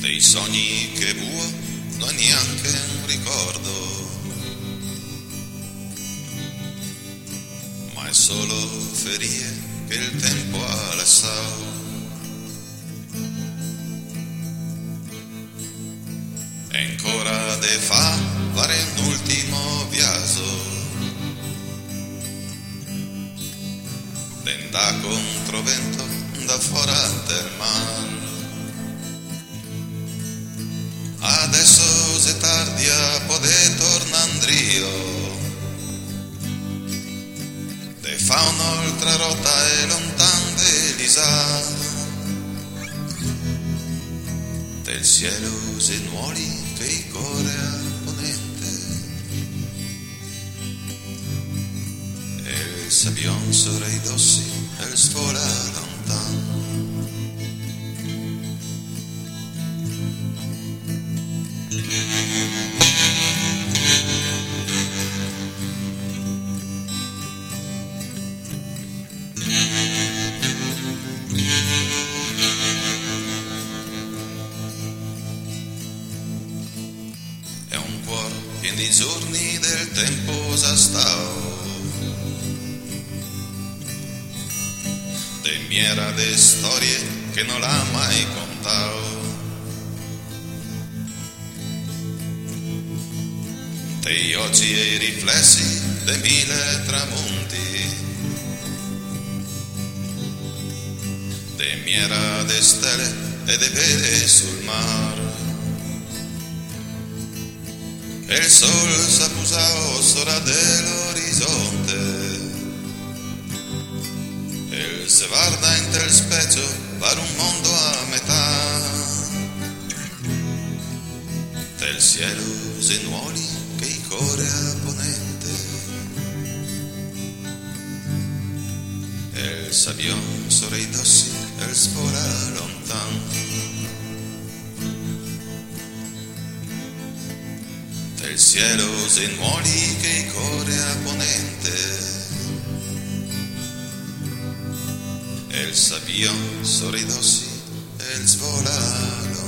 dei sogni che buo non è neanche un ricordo, ma è solo ferie che il tempo ha lasciato. E ancora de fa fare un ultimo viaggio, da controvento da fuori del mar. Adesso è tardi a poter tornare andrio, te fa un'altra rotta e lontan dell'Isa, del cielo se nuoli che i core a ponente, e il sabion sopra i dossi e il svola lontan. È un cuore che nei giorni del tempo sa stao, de miera de storie che non l'ha mai contato, dei oggi e i riflessi de mille tramonti, de miera de stelle e de vele sul mar. E il sol s'ha posato sopra dell'orizzonte, e il se guarda in tel specchio per un mondo a metà, del cielo se nuoli che i core a ponente, e il sabion sopra i dossi e il spola lontan. Del cielo se nuoli che i core a ponente, e il sabion sopra i dossi e il svola lontan.